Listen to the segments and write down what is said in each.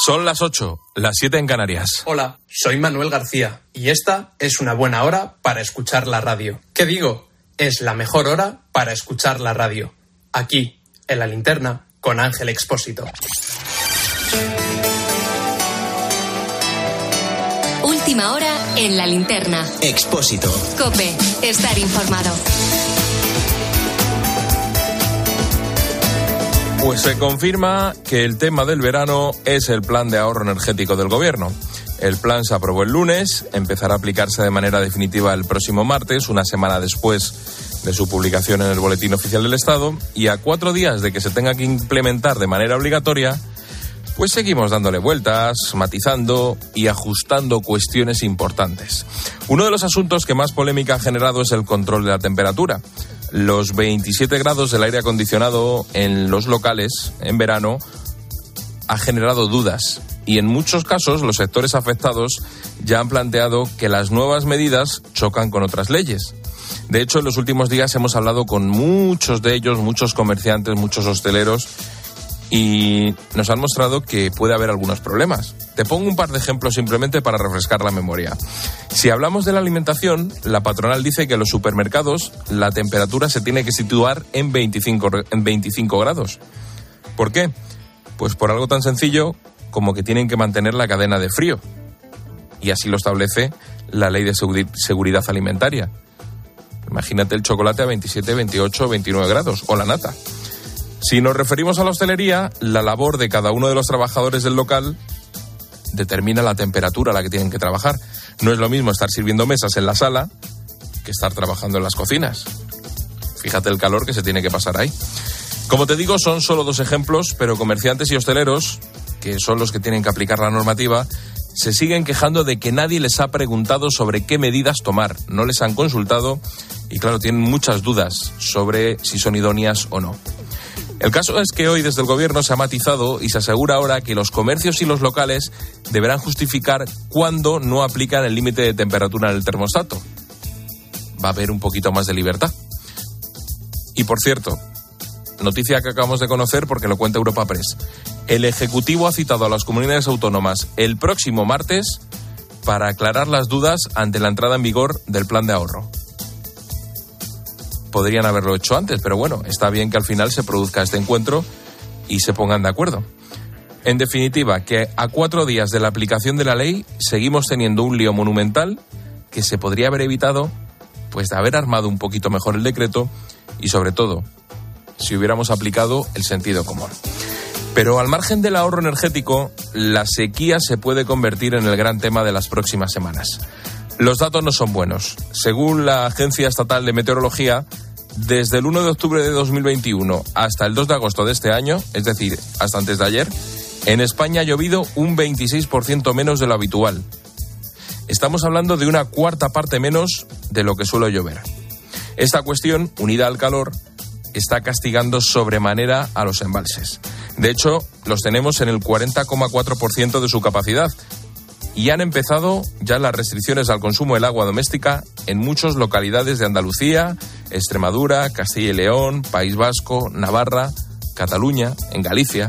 Son las 8, las 7 en Canarias. Hola, soy Manuel García y esta es una buena hora para escuchar la radio. ¿Qué digo? Es la mejor hora para escuchar la radio. Aquí, en La Linterna, con Ángel Expósito. Última hora en La Linterna. Expósito. COPE. Estar informado. Pues se confirma que el tema del verano es el plan de ahorro energético del gobierno. El plan se aprobó el lunes, empezará a aplicarse de manera definitiva el próximo martes, una semana después de su publicación en el Boletín Oficial del Estado, y a 4 días de que se tenga que implementar de manera obligatoria, pues seguimos dándole vueltas, matizando y ajustando cuestiones importantes. Uno de los asuntos que más polémica ha generado es el control de la temperatura. Los 27 grados del aire acondicionado en los locales en verano ha generado dudas y en muchos casos los sectores afectados ya han planteado que las nuevas medidas chocan con otras leyes. De hecho, en los últimos días hemos hablado con muchos de ellos, muchos comerciantes, muchos hosteleros, y nos han mostrado que puede haber algunos problemas. Te pongo un par de ejemplos simplemente para refrescar la memoria. Si hablamos de la alimentación, la patronal dice que en los supermercados la temperatura se tiene que situar en 25 grados. ¿Por qué? Pues por algo tan sencillo como que tienen que mantener la cadena de frío. Y así lo establece la Ley de Seguridad Alimentaria. Imagínate el chocolate a 27, 28, 29 grados, o la nata. Si nos referimos a la hostelería, la labor de cada uno de los trabajadores del local determina la temperatura a la que tienen que trabajar. No es lo mismo estar sirviendo mesas en la sala que estar trabajando en las cocinas. Fíjate el calor que se tiene que pasar ahí. Como te digo, son solo 2 ejemplos, pero comerciantes y hosteleros, que son los que tienen que aplicar la normativa, se siguen quejando de que nadie les ha preguntado sobre qué medidas tomar. No les han consultado y, claro, tienen muchas dudas sobre si son idóneas o no. El caso es que hoy desde el gobierno se ha matizado y se asegura ahora que los comercios y los locales deberán justificar cuándo no aplican el límite de temperatura en el termostato. Va a haber un poquito más de libertad. Y por cierto, noticia que acabamos de conocer porque lo cuenta Europa Press. El Ejecutivo ha citado a las comunidades autónomas el próximo martes para aclarar las dudas ante la entrada en vigor del plan de ahorro. Podrían haberlo hecho antes, pero bueno, está bien que al final se produzca este encuentro y se pongan de acuerdo. En definitiva, que a 4 días de la aplicación de la ley seguimos teniendo un lío monumental que se podría haber evitado, pues de haber armado un poquito mejor el decreto y sobre todo, si hubiéramos aplicado el sentido común. Pero al margen del ahorro energético, la sequía se puede convertir en el gran tema de las próximas semanas. Los datos no son buenos. Según la Agencia Estatal de Meteorología, desde el 1 de octubre de 2021 hasta el 2 de agosto de este año, es decir, hasta antes de ayer, en España ha llovido un 26% menos de lo habitual. Estamos hablando de una 1/4 parte menos de lo que suele llover. Esta cuestión, unida al calor, está castigando sobremanera a los embalses. De hecho, los tenemos en el 40,4% de su capacidad. Y han empezado ya las restricciones al consumo del agua doméstica en muchas localidades de Andalucía, Extremadura, Castilla y León, País Vasco, Navarra, Cataluña, en Galicia.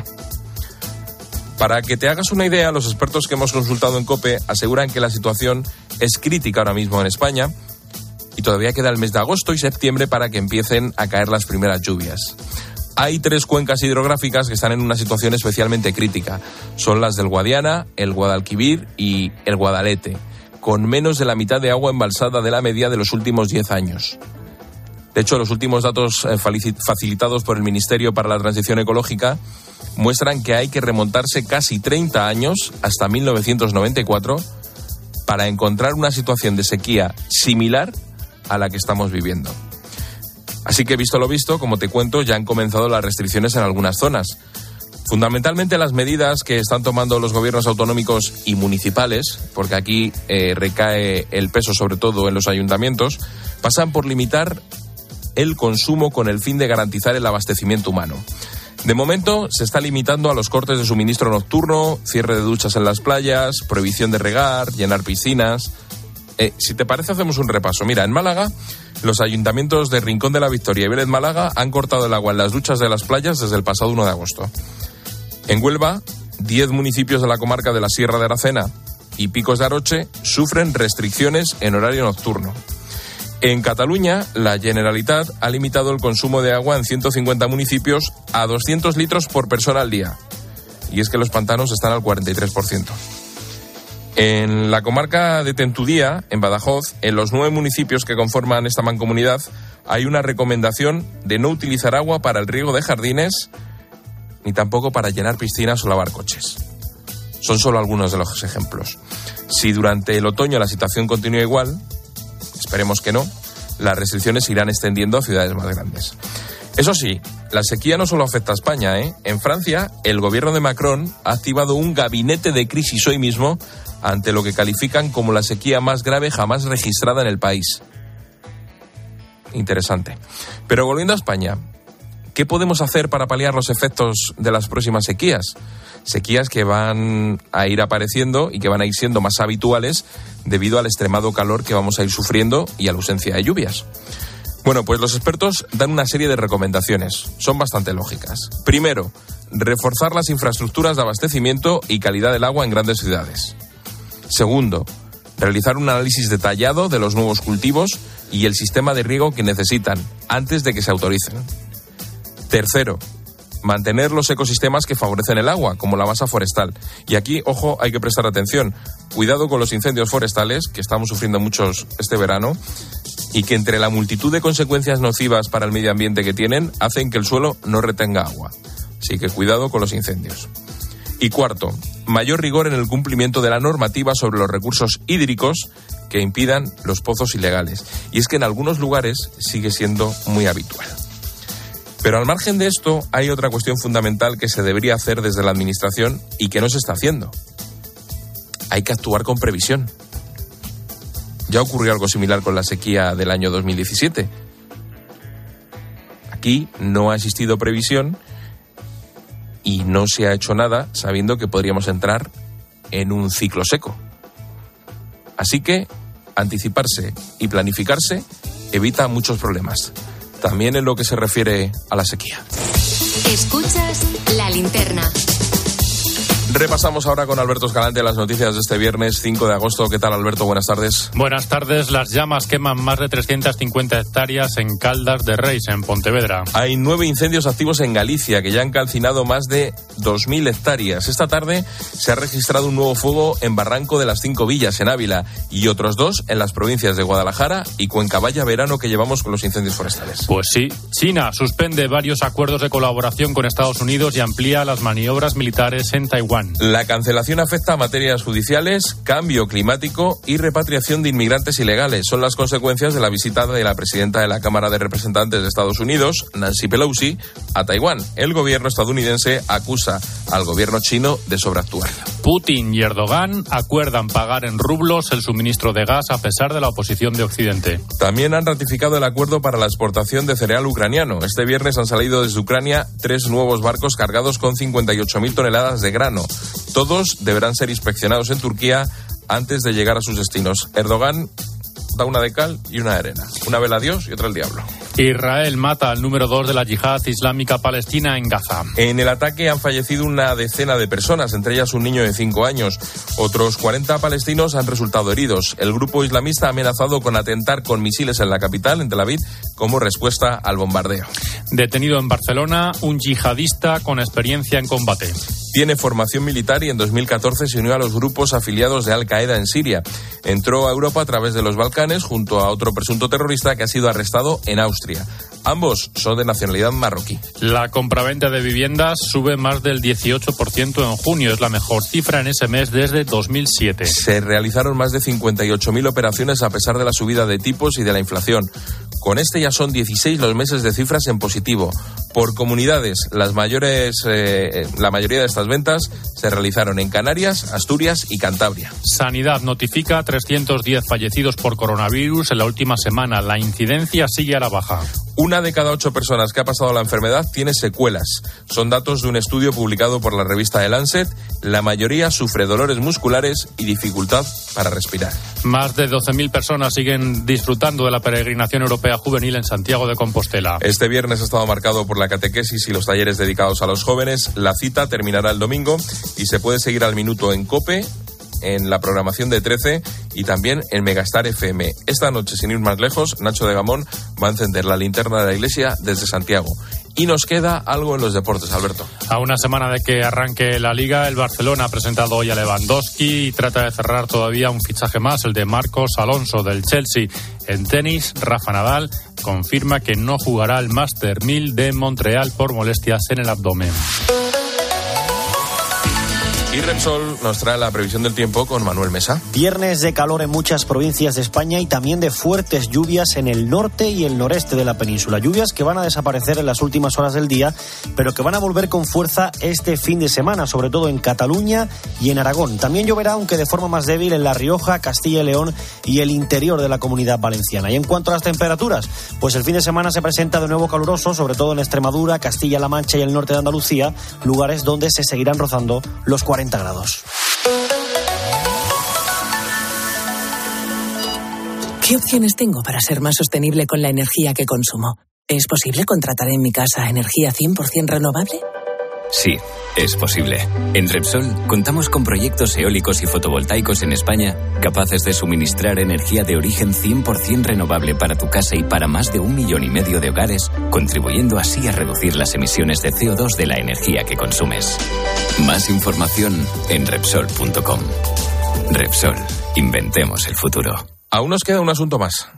Para que te hagas una idea, los expertos que hemos consultado en COPE aseguran que la situación es crítica ahora mismo en España y todavía queda el mes de agosto y septiembre para que empiecen a caer las primeras lluvias. Hay 3 cuencas hidrográficas que están en una situación especialmente crítica. Son las del Guadiana, el Guadalquivir y el Guadalete, con menos de la mitad de agua embalsada de la media de los últimos 10 años. De hecho, los últimos datos facilitados por el Ministerio para la Transición Ecológica muestran que hay que remontarse casi 30 años, hasta 1994, para encontrar una situación de sequía similar a la que estamos viviendo. Así que, visto lo visto, como te cuento, ya han comenzado las restricciones en algunas zonas. Fundamentalmente las medidas que están tomando los gobiernos autonómicos y municipales, porque aquí recae el peso sobre todo en los ayuntamientos, pasan por limitar el consumo con el fin de garantizar el abastecimiento humano. De momento se está limitando a los cortes de suministro nocturno, cierre de duchas en las playas, prohibición de regar, llenar piscinas. Si te parece, hacemos un repaso. Mira, en Málaga, los ayuntamientos de Rincón de la Victoria y Vélez Málaga han cortado el agua en las duchas de las playas desde el pasado 1 de agosto. En Huelva, 10 municipios de la comarca de la Sierra de Aracena y Picos de Aroche sufren restricciones en horario nocturno. En Cataluña, la Generalitat ha limitado el consumo de agua en 150 municipios a 200 litros por persona al día. Y es que los pantanos están al 43%. En la comarca de Tentudía, en Badajoz, en los 9 municipios que conforman esta mancomunidad, hay una recomendación de no utilizar agua para el riego de jardines, ni tampoco para llenar piscinas o lavar coches. Son solo algunos de los ejemplos. Si durante el otoño la situación continúa igual, esperemos que no, las restricciones se irán extendiendo a ciudades más grandes. Eso sí, la sequía no solo afecta a España, ¿eh? En Francia, el gobierno de Macron ha activado un gabinete de crisis hoy mismo ante lo que califican como la sequía más grave jamás registrada en el país. Interesante. Pero volviendo a España, ¿qué podemos hacer para paliar los efectos de las próximas sequías? Sequías que van a ir apareciendo y que van a ir siendo más habituales debido al extremado calor que vamos a ir sufriendo y a la ausencia de lluvias. Bueno, pues los expertos dan una serie de recomendaciones. Son bastante lógicas. Primero, reforzar las infraestructuras de abastecimiento y calidad del agua en grandes ciudades. Segundo, realizar un análisis detallado de los nuevos cultivos y el sistema de riego que necesitan antes de que se autoricen. Tercero, mantener los ecosistemas que favorecen el agua, como la masa forestal. Y aquí, ojo, hay que prestar atención. Cuidado con los incendios forestales, que estamos sufriendo muchos este verano, y que entre la multitud de consecuencias nocivas para el medio ambiente que tienen, hacen que el suelo no retenga agua. Así que cuidado con los incendios. Y cuarto, mayor rigor en el cumplimiento de la normativa sobre los recursos hídricos que impidan los pozos ilegales. Y es que en algunos lugares sigue siendo muy habitual. Pero al margen de esto, hay otra cuestión fundamental que se debería hacer desde la Administración y que no se está haciendo. Hay que actuar con previsión. Ya ocurrió algo similar con la sequía del año 2017. Aquí no ha existido previsión y no se ha hecho nada sabiendo que podríamos entrar en un ciclo seco. Así que anticiparse y planificarse evita muchos problemas, también en lo que se refiere a la sequía. Escuchas La Linterna. Repasamos ahora con Alberto Escalante las noticias de este viernes 5 de agosto. ¿Qué tal, Alberto? Buenas tardes. Buenas tardes. Las llamas queman más de 350 hectáreas en Caldas de Reis, en Pontevedra. Hay 9 incendios activos en Galicia que ya han calcinado más de 2.000 hectáreas. Esta tarde se ha registrado un nuevo fuego en Barranco de las 5 Villas, en Ávila, y otros 2 en las provincias de Guadalajara y Cuenca. Vaya verano que llevamos con los incendios forestales. Pues sí. China suspende varios acuerdos de colaboración con Estados Unidos y amplía las maniobras militares en Taiwán. La cancelación afecta a materias judiciales, cambio climático y repatriación de inmigrantes ilegales. Son las consecuencias de la visita de la presidenta de la Cámara de Representantes de Estados Unidos, Nancy Pelosi, a Taiwán. El gobierno estadounidense acusa al gobierno chino de sobreactuar. Putin y Erdogan acuerdan pagar en rublos el suministro de gas a pesar de la oposición de Occidente. También han ratificado el acuerdo para la exportación de cereal ucraniano. Este viernes han salido desde Ucrania 3 nuevos barcos cargados con 58.000 toneladas de grano. Todos deberán ser inspeccionados en Turquía antes de llegar a sus destinos. Erdogan da una de cal y una de arena. Una vela a Dios y otra al diablo. Israel mata al número 2 de la yihad islámica palestina en Gaza. En el ataque han fallecido una decena de personas, entre ellas un niño de 5 años. Otros 40 palestinos han resultado heridos. El grupo islamista ha amenazado con atentar con misiles en la capital, en Tel Aviv, como respuesta al bombardeo. Detenido en Barcelona, un yihadista con experiencia en combate. Tiene formación militar y en 2014 se unió a los grupos afiliados de Al-Qaeda en Siria. Entró a Europa a través de los Balcanes junto a otro presunto terrorista que ha sido arrestado en Austria. Ambos son de nacionalidad marroquí. La compraventa de viviendas sube más del 18% en junio. Es la mejor cifra en ese mes desde 2007. Se realizaron más de 58.000 operaciones a pesar de la subida de tipos y de la inflación. Con este ya son 16 los meses de cifras en positivo. Por comunidades, la mayoría de estas ventas se realizaron en Canarias, Asturias y Cantabria. Sanidad notifica 310 fallecidos por coronavirus en la última semana. La incidencia sigue a la baja. 1 de cada 8 personas que ha pasado la enfermedad tiene secuelas. Son datos de un estudio publicado por la revista The Lancet. La mayoría sufre dolores musculares y dificultad para respirar. Más de 12.000 personas siguen disfrutando de la peregrinación europea juvenil en Santiago de Compostela. Este viernes ha estado marcado por la catequesis y los talleres dedicados a los jóvenes. La cita terminará el domingo y se puede seguir al minuto en COPE, en la programación de 13 y también en Megastar FM. Esta noche, sin ir más lejos, Nacho de Gamón va a encender la linterna de la iglesia desde Santiago. Y nos queda algo en los deportes, Alberto. A una semana de que arranque la Liga, el Barcelona ha presentado hoy a Lewandowski y trata de cerrar todavía un fichaje más, el de Marcos Alonso del Chelsea. En tenis, Rafa Nadal confirma que no jugará el Master 1000 de Montreal por molestias en el abdomen. Y Repsol nos trae la previsión del tiempo con Manuel Mesa. Viernes de calor en muchas provincias de España y también de fuertes lluvias en el norte y el noreste de la península. Lluvias que van a desaparecer en las últimas horas del día, pero que van a volver con fuerza este fin de semana, sobre todo en Cataluña y en Aragón. También lloverá, aunque de forma más débil, en La Rioja, Castilla y León y el interior de la Comunidad Valenciana. Y en cuanto a las temperaturas, pues el fin de semana se presenta de nuevo caluroso, sobre todo en Extremadura, Castilla-La Mancha y el norte de Andalucía, lugares donde se seguirán rozando los 40 grados. ¿Qué opciones tengo para ser más sostenible con la energía que consumo? ¿Es posible contratar en mi casa energía 100% renovable? Sí, es posible. En Repsol contamos con proyectos eólicos y fotovoltaicos en España capaces de suministrar energía de origen 100% renovable para tu casa y para más de 1,5 millones de hogares, contribuyendo así a reducir las emisiones de CO2 de la energía que consumes. Más información en Repsol.com. Repsol, inventemos el futuro. Aún nos queda un asunto más.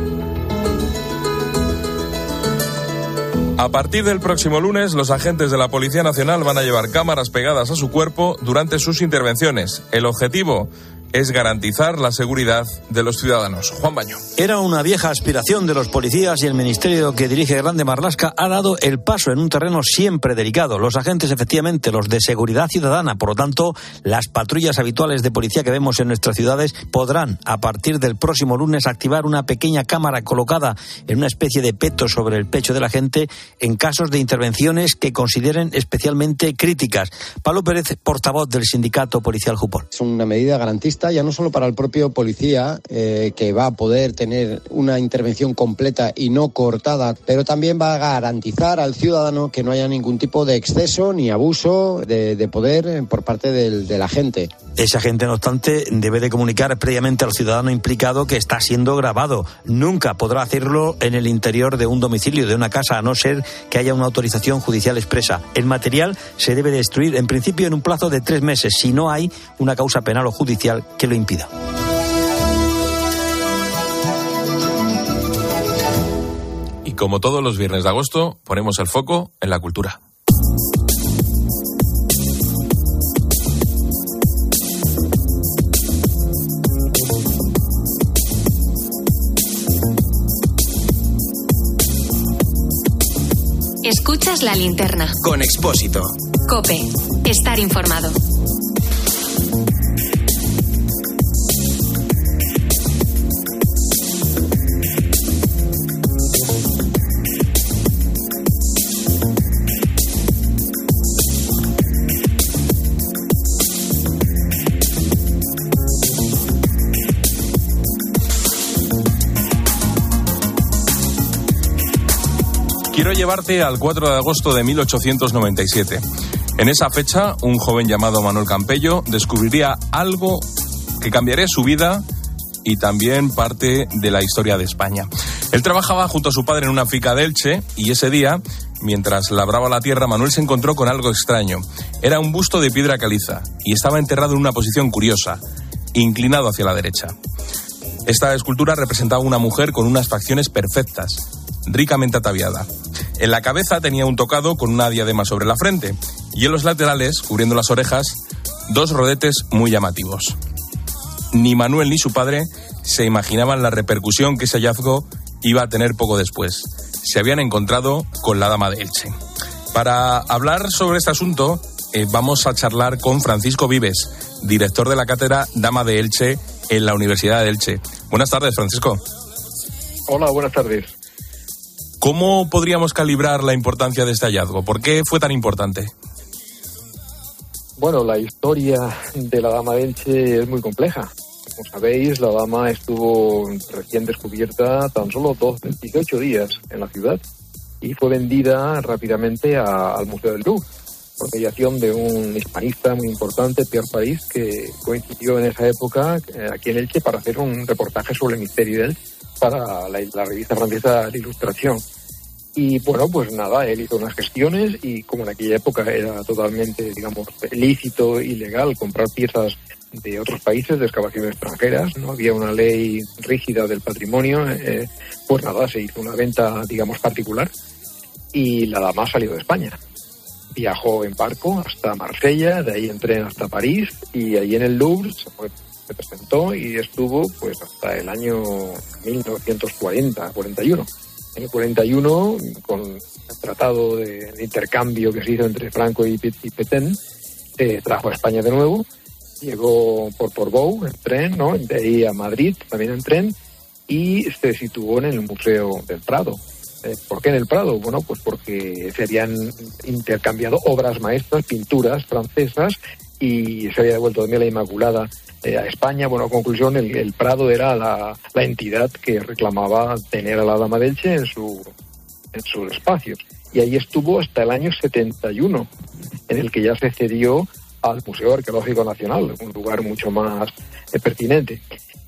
A partir del próximo lunes, los agentes de la Policía Nacional van a llevar cámaras pegadas a su cuerpo durante sus intervenciones. El objetivo es garantizar la seguridad de los ciudadanos. Juan Baño. Era una vieja aspiración de los policías y el ministerio que dirige Grande Marlaska ha dado el paso en un terreno siempre delicado. Los agentes, efectivamente, los de seguridad ciudadana, por lo tanto, las patrullas habituales de policía que vemos en nuestras ciudades podrán, a partir del próximo lunes, activar una pequeña cámara colocada en una especie de peto sobre el pecho de la gente en casos de intervenciones que consideren especialmente críticas. Pablo Pérez, portavoz del sindicato policial Jupón. Es una medida garantista ya no solo para el propio policía, que va a poder tener una intervención completa y no cortada, pero también va a garantizar al ciudadano que no haya ningún tipo de exceso ni abuso de poder por parte del agente. Ese agente, no obstante, debe de comunicar previamente al ciudadano implicado que está siendo grabado. Nunca podrá hacerlo en el interior de un domicilio, de una casa, a no ser que haya una autorización judicial expresa. El material se debe destruir, en principio, en un plazo de 3 meses, si no hay una causa penal o judicial que lo impida. Y como todos los viernes de agosto, ponemos el foco en la cultura. Escuchas La Linterna. Con Expósito. COPE. Estar informado. Quiero llevarte al 4 de agosto de 1897. En esa fecha, un joven llamado Manuel Campello descubriría algo que cambiaría su vida y también parte de la historia de España. Él trabajaba junto a su padre en una finca de Elche y ese día, mientras labraba la tierra, Manuel se encontró con algo extraño. Era un busto de piedra caliza y estaba enterrado en una posición curiosa, inclinado hacia la derecha. Esta escultura representaba a una mujer con unas facciones perfectas, ricamente ataviada. En la cabeza tenía un tocado con una diadema sobre la frente y en los laterales, cubriendo las orejas, 2 rodetes muy llamativos. Ni Manuel ni su padre se imaginaban la repercusión que ese hallazgo iba a tener poco después. Se habían encontrado con la dama de Elche. Para hablar sobre este asunto, vamos a charlar con Francisco Vives, director de la cátedra Dama de Elche en la Universidad de Elche. Buenas tardes, Francisco. Hola, buenas tardes. ¿Cómo podríamos calibrar la importancia de este hallazgo? ¿Por qué fue tan importante? Bueno, la historia de la Dama de Elche es muy compleja. Como sabéis, la Dama estuvo recién descubierta tan solo 18 días en la ciudad y fue vendida rápidamente al Museo del Louvre, por mediación de un hispanista muy importante, Pierre Paris, que coincidió en esa época aquí en Elche para hacer un reportaje sobre el misterio de él para la revista francesa L'Illustration. Y bueno, pues nada, él hizo unas gestiones y como en aquella época era totalmente, digamos, lícito y legal comprar piezas de otros países, de excavaciones extranjeras, no había una ley rígida del patrimonio, pues nada, se hizo una venta, digamos, particular y la Dama salió de España. Viajó en barco hasta Marsella, de ahí en tren hasta París y ahí en el Louvre se presentó y estuvo pues hasta el año 1941. En el 41, con el tratado de intercambio que se hizo entre Franco y Petén, trajo a España de nuevo, llegó por Portbou en tren, ¿no? De ahí a Madrid también en tren y se situó en el Museo del Prado. ¿Por qué en el Prado? Bueno, pues porque se habían intercambiado obras maestras, pinturas francesas y se había devuelto también la Inmaculada a España. Bueno, a conclusión, el Prado era la entidad que reclamaba tener a la Dama de Elche en sus espacios. Y ahí estuvo hasta el año 71, en el que ya se cedió al Museo Arqueológico Nacional, un lugar mucho más pertinente.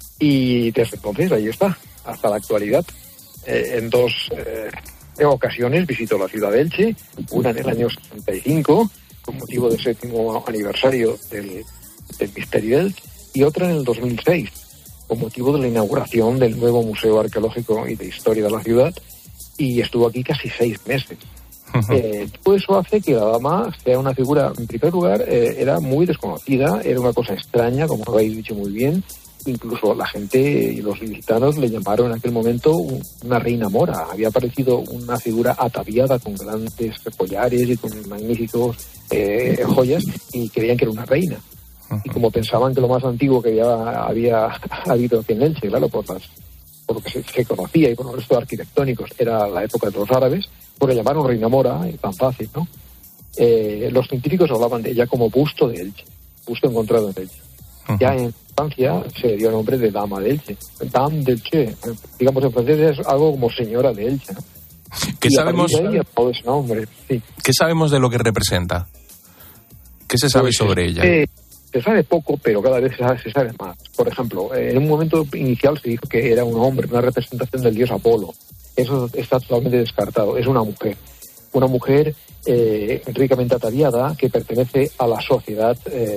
Y desde entonces ahí está, hasta la actualidad. En dos ocasiones visitó la ciudad de Elche, una en el año 65, con motivo del 7º aniversario del misterio de Elche, y otra en el 2006, con motivo de la inauguración del nuevo Museo Arqueológico y de Historia de la ciudad, y estuvo aquí casi 6 meses. Todo eso hace que la Dama sea una figura, en primer lugar, era muy desconocida, era una cosa extraña, como habéis dicho muy bien. Incluso la gente y los ilicitanos le llamaron en aquel momento una reina mora. Había aparecido una figura ataviada con grandes collares y con magníficos joyas y creían que era una reina. Y como pensaban que lo más antiguo que había habido aquí en Elche, claro, por lo que se conocía y por los restos arquitectónicos, era la época de los árabes, pues le llamaron reina mora, tan fácil, ¿no? Los científicos hablaban de ella como busto de Elche, busto encontrado en Elche. Ya en Francia se dio el nombre de Dama de Elche. Dame de Elche, digamos en francés es algo como señora de Elche, ¿no? ¿Qué sabemos? Todo ese nombre, sí. ¿Qué sabemos de lo que representa? ¿Qué se sabe sobre ella? Se sabe poco, pero cada vez se sabe más. Por ejemplo, en un momento inicial se dijo que era un hombre, una representación del dios Apolo. Eso está totalmente descartado. Es una mujer. Una mujer ricamente ataviada que pertenece a la sociedad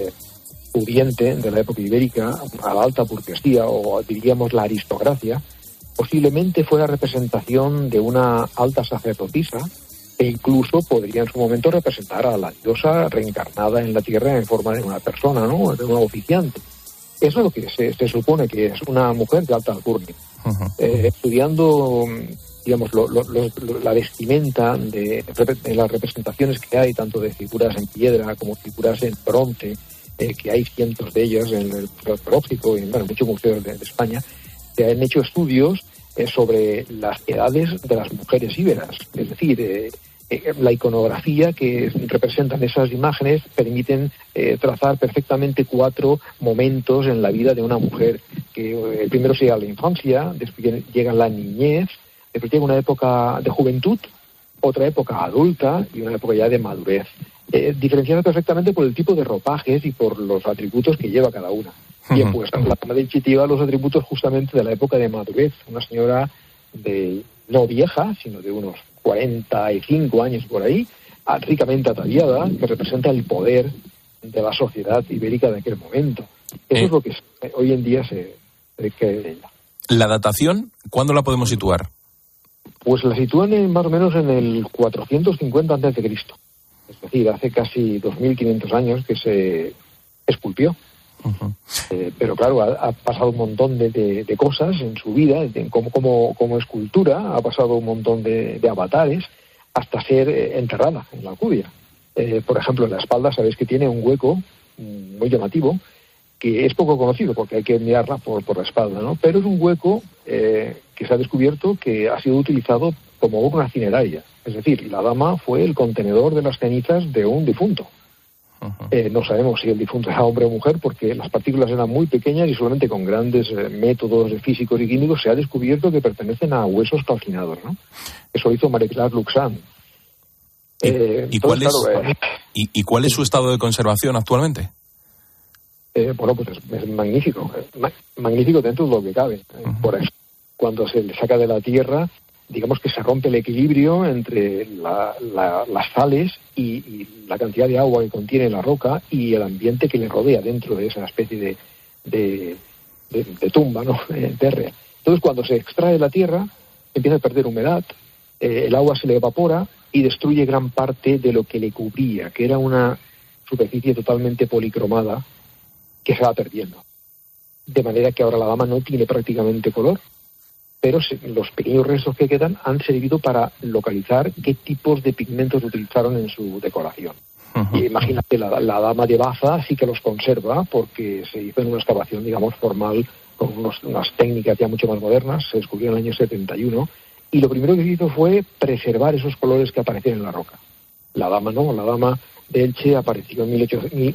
pudiente de la época ibérica, a la alta burguesía o diríamos la aristocracia. Posiblemente fue la representación de una alta sacerdotisa e incluso podría en su momento representar a la diosa reencarnada en la tierra en forma de una persona, ¿no? De una oficiante. Eso es lo que se supone que es una mujer de alta alcurnia. Estudiando, digamos, la vestimenta de las representaciones que hay, tanto de figuras en piedra como figuras en bronce, que hay cientos de ellas en el Museo Arqueológico y en muchos museos de España, se han hecho estudios sobre las edades de las mujeres íberas. Es decir, la iconografía que representan esas imágenes permiten trazar perfectamente 4 momentos en la vida de una mujer. Que primero llega la infancia, después llega la niñez, después llega una época de juventud, otra época adulta y una época ya de madurez. Diferenciada perfectamente por el tipo de ropajes y por los atributos que lleva cada una. Bien, pues la Dama de Elche lleva los atributos justamente de la época de madurez. Una señora no vieja, sino de unos 45 años por ahí, ricamente ataviada, que representa el poder de la sociedad ibérica de aquel momento. Eso es lo que hoy en día se cree de ella. ¿La datación, cuándo la podemos situar? Pues la sitúan más o menos en el 450 a.C., es decir, hace casi 2.500 años que se esculpió. Pero claro, ha pasado un montón de cosas en su vida, como escultura, ha pasado un montón de avatares, hasta ser enterrada en la Alcudia. Por ejemplo, en la espalda sabéis que tiene un hueco muy llamativo, que es poco conocido porque hay que mirarla por la espalda, ¿no? Pero es un hueco que se ha descubierto que ha sido utilizado como una cineraria. Es decir, la dama fue el contenedor de las cenizas de un difunto. No sabemos si el difunto era hombre o mujer, porque las partículas eran muy pequeñas y solamente con grandes métodos físicos y químicos se ha descubierto que pertenecen a huesos calcinados, ¿no? Eso hizo Marie-Claire Luxan. ¿Cuál es su estado de conservación actualmente? Bueno, pues es magnífico. Magnífico dentro de lo que cabe. Por eso, cuando se le saca de la tierra, digamos que se rompe el equilibrio entre las sales y la cantidad de agua que contiene la roca y el ambiente que le rodea dentro de esa especie de tumba, ¿no? Térrea. Entonces, cuando se extrae la tierra, empieza a perder humedad, el agua se le evapora y destruye gran parte de lo que le cubría, que era una superficie totalmente policromada que se va perdiendo. De manera que ahora la dama no tiene prácticamente color, pero los pequeños restos que quedan han servido para localizar qué tipos de pigmentos utilizaron en su decoración. Y imagínate, la dama de Baza sí que los conserva, porque se hizo en una excavación, digamos, formal, con unas técnicas ya mucho más modernas, se descubrió en el año 71, y lo primero que se hizo fue preservar esos colores que aparecían en la roca. La dama no, la dama de Elche apareció en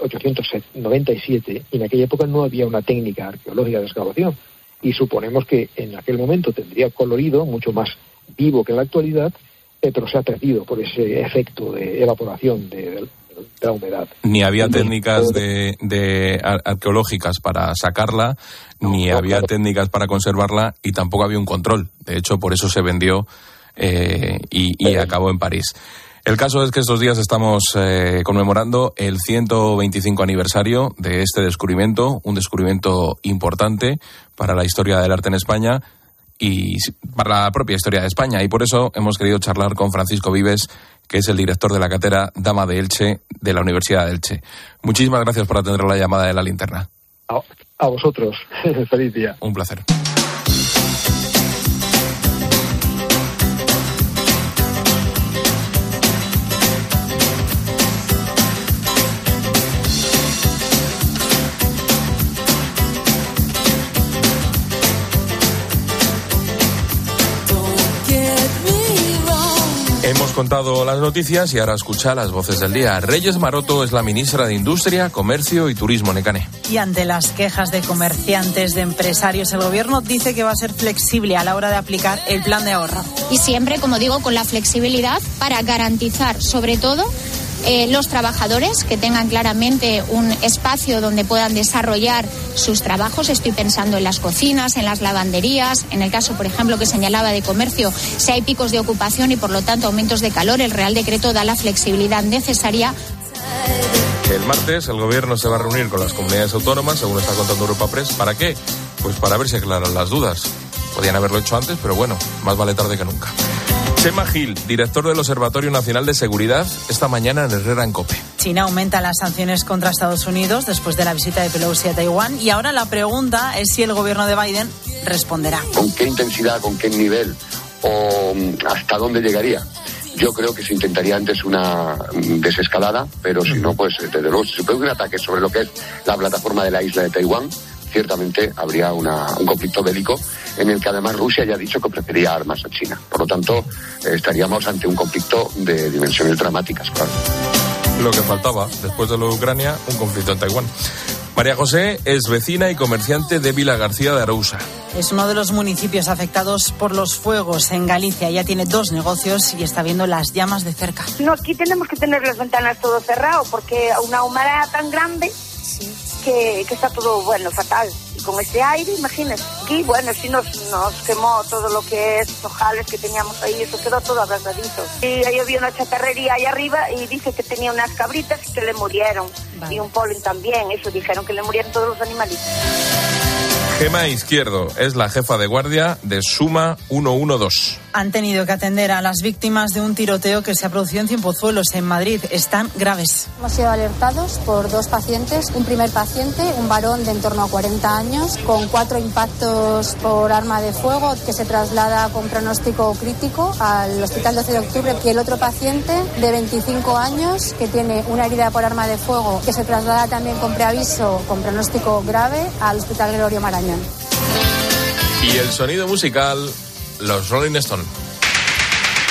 1897, y en aquella época no había una técnica arqueológica de excavación, y suponemos que en aquel momento tendría colorido mucho más vivo que en la actualidad, pero se ha perdido por ese efecto de evaporación de la humedad. Ni había técnicas arqueológicas para sacarla, ni había técnicas para conservarla, y tampoco había un control. De hecho, por eso se vendió y acabó en París. El caso es que estos días estamos conmemorando el 125 aniversario de este descubrimiento, un descubrimiento importante para la historia del arte en España y para la propia historia de España. Y por eso hemos querido charlar con Francisco Vives, que es el director de la cátedra Dama de Elche de la Universidad de Elche. Muchísimas gracias por atender la llamada de La Linterna. A vosotros. Feliz día. Un placer. Hemos contado las noticias y ahora escucha las voces del día. Reyes Maroto es la ministra de Industria, Comercio y Turismo, Nekane. Y ante las quejas de comerciantes, de empresarios, el gobierno dice que va a ser flexible a la hora de aplicar el plan de ahorro. Y siempre, como digo, con la flexibilidad para garantizar, sobre todo, los trabajadores que tengan claramente un espacio donde puedan desarrollar sus trabajos. Estoy pensando en las cocinas, en las lavanderías, en el caso, por ejemplo, que señalaba de comercio, si hay picos de ocupación y, por lo tanto, aumentos de calor, el Real Decreto da la flexibilidad necesaria. El martes el gobierno se va a reunir con las comunidades autónomas, según está contando Europa Press. ¿Para qué? Pues para ver si aclaran las dudas. Podían haberlo hecho antes, pero bueno, más vale tarde que nunca. Chema Gil, director del Observatorio Nacional de Seguridad, esta mañana en Herrera en COPE. China aumenta las sanciones contra Estados Unidos después de la visita de Pelosi a Taiwán, y ahora la pregunta es si el gobierno de Biden responderá. ¿Con qué intensidad, con qué nivel o hasta dónde llegaría? Yo creo que se intentaría antes una desescalada, pero si no, pues desde luego, si se produce un ataque sobre lo que es la plataforma de la isla de Taiwán, ciertamente habría un conflicto bélico en el que además Rusia ya ha dicho que ofrecería armas a China. Por lo tanto, estaríamos ante un conflicto de dimensiones dramáticas, claro. Lo que faltaba, después de lo de Ucrania, un conflicto en Taiwán. María José es vecina y comerciante de Vilagarcía de Arousa. Es uno de los municipios afectados por los fuegos en Galicia. Ya tiene 2 negocios y está viendo las llamas de cerca. No, aquí tenemos que tener las ventanas todo cerrado porque una humedad tan grande que está todo, bueno, fatal. Y con este aire, imagínate. Aquí, bueno, sí nos quemó todo lo que es ojales que teníamos ahí, eso quedó todo abrazadito. Y ahí había una chatarrería ahí arriba y dice que tenía unas cabritas que le murieron. Vale. Y un polen también, eso dijeron que le murieron todos los animalitos. Gema Izquierdo es la jefa de guardia de Suma 112. Han tenido que atender a las víctimas de un tiroteo que se ha producido en Cienpozuelos, en Madrid. Están graves. Hemos sido alertados por 2 pacientes. Un primer paciente, un varón de en torno a 40 años, con 4 impactos por arma de fuego, que se traslada con pronóstico crítico al Hospital 12 de Octubre. Y el otro paciente, de 25 años, que tiene una herida por arma de fuego, que se traslada también con preaviso, con pronóstico grave, al Hospital Gregorio Marañón. Y el sonido musical, los Rolling Stones.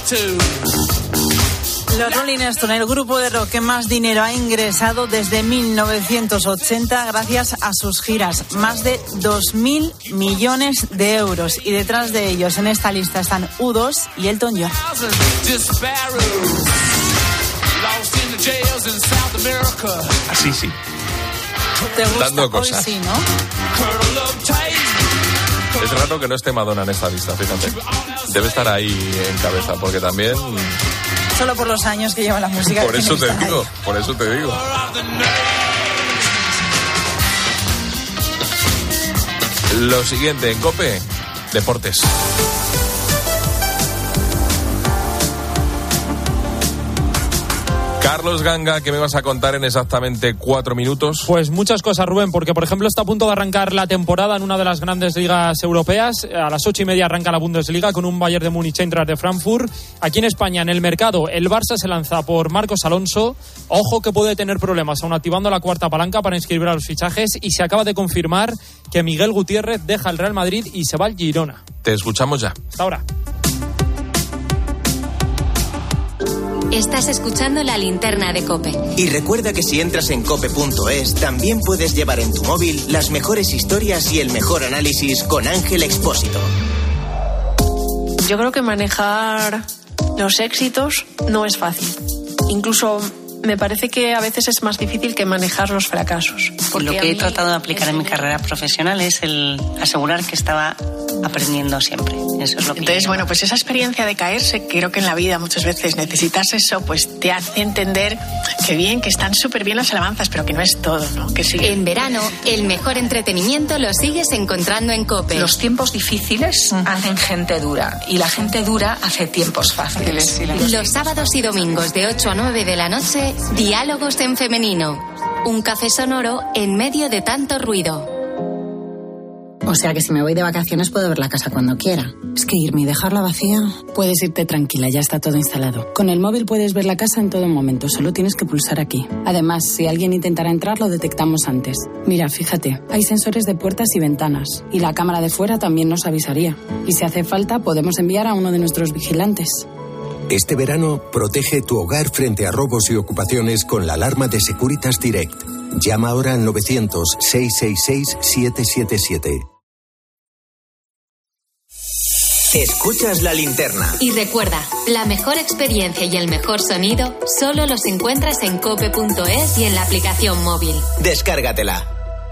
Los Rolling Stones, el grupo de rock que más dinero ha ingresado desde 1980 gracias a sus giras, más de 2.000 millones de euros. Y detrás de ellos en esta lista están U2 y Elton John. Así sí. ¿Te gusta? Dando cosas. Hoy sí, ¿no? Es raro que no esté Madonna en esta lista, fíjate. Debe estar ahí en cabeza, porque también... Solo por los años que lleva la música. Por eso te digo. Lo siguiente en COPE, deportes. Carlos Ganga, ¿qué me vas a contar en exactamente 4 minutos? Pues muchas cosas, Rubén, porque por ejemplo está a punto de arrancar la temporada en una de las grandes ligas europeas. A las 8:30 arranca la Bundesliga con un Bayern de Múnich Eintracht de Frankfurt. Aquí en España, en el mercado, el Barça se lanza por Marcos Alonso. Ojo que puede tener problemas aún activando la cuarta palanca para inscribir a los fichajes, y se acaba de confirmar que Miguel Gutiérrez deja el Real Madrid y se va al Girona. Te escuchamos ya. Hasta ahora. Estás escuchando La Linterna de COPE. Y recuerda que si entras en cope.es, también puedes llevar en tu móvil las mejores historias y el mejor análisis con Ángel Expósito. Yo creo que manejar los éxitos no es fácil. Incluso me parece que a veces es más difícil que manejar los fracasos. Lo que he tratado de aplicar en mi carrera profesional es el asegurar que estaba aprendiendo siempre. Eso es lo que entonces, bueno, pues esa experiencia de caerse, creo que en la vida muchas veces necesitas eso, pues te hace entender que bien, que están súper bien las alabanzas, pero que no es todo, ¿no? Que sigue. En verano, el mejor entretenimiento lo sigues encontrando en COPE. Los tiempos difíciles hacen gente dura, y la gente dura hace tiempos fáciles. Los sábados y domingos de 8 a 9 de la noche, Diálogos en Femenino. Un café sonoro en medio de tanto ruido. O sea que si me voy de vacaciones puedo ver la casa cuando quiera. Es que irme y dejarla vacía... Puedes irte tranquila, ya está todo instalado. Con el móvil puedes ver la casa en todo momento, solo tienes que pulsar aquí. Además, si alguien intentara entrar, lo detectamos antes. Mira, fíjate, hay sensores de puertas y ventanas. Y la cámara de fuera también nos avisaría. Y si hace falta, podemos enviar a uno de nuestros vigilantes. Este verano, protege tu hogar frente a robos y ocupaciones con la alarma de Securitas Direct. Llama ahora al 900-666-777. Escuchas La Linterna. Y recuerda, la mejor experiencia y el mejor sonido solo los encuentras en cope.es y en la aplicación móvil. Descárgatela.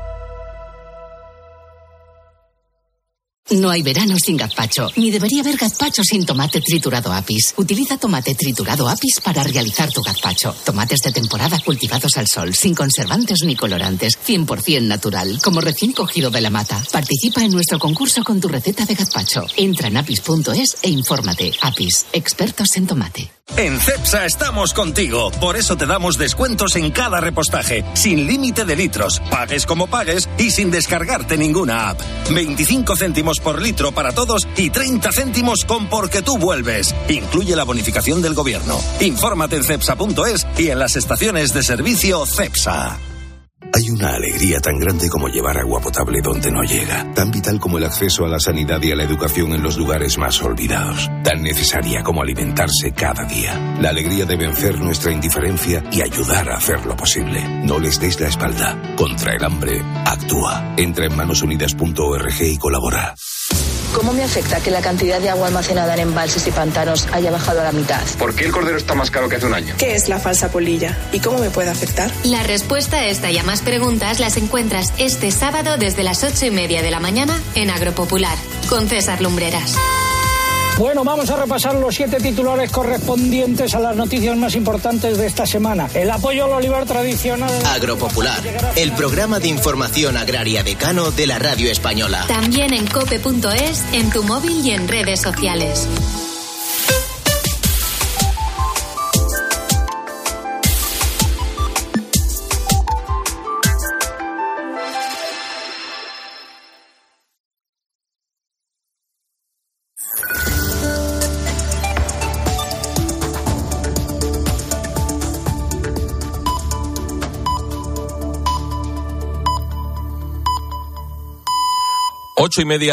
No hay verano sin gazpacho, ni debería haber gazpacho sin tomate triturado Apis. Utiliza tomate triturado Apis para realizar tu gazpacho. Tomates de temporada cultivados al sol, sin conservantes ni colorantes, 100% natural, como recién cogido de la mata. Participa en nuestro concurso con tu receta de gazpacho. Entra en apis.es e infórmate. Apis, expertos en tomate. En Cepsa estamos contigo, por eso te damos descuentos en cada repostaje, sin límite de litros, pagues como pagues y sin descargarte ninguna app. 25 céntimos por litro para todos y 30 céntimos con Porque tú vuelves. Incluye la bonificación del gobierno. Infórmate en cepsa.es y en las estaciones de servicio Cepsa. Hay una alegría tan grande como llevar agua potable donde no llega, tan vital como el acceso a la sanidad y a la educación en los lugares más olvidados, tan necesaria como alimentarse cada día. La alegría de vencer nuestra indiferencia y ayudar a hacerlo posible. No les des la espalda. Contra el hambre, actúa. Entra en manosunidas.org y colabora. ¿Cómo me afecta que la cantidad de agua almacenada en embalses y pantanos haya bajado a la mitad? ¿Por qué el cordero está más caro que hace un año? ¿Qué es la falsa polilla? ¿Y cómo me puede afectar? La respuesta a esta y a más preguntas las encuentras este sábado desde las 8:30 de la mañana en Agropopular, con César Lumbreras. Bueno, vamos a repasar los 7 titulares correspondientes a las noticias más importantes de esta semana. El apoyo al olivar tradicional. Agropopular, el programa de información agraria decano de la radio española. También en cope.es, en tu móvil y en redes sociales. Ocho y media.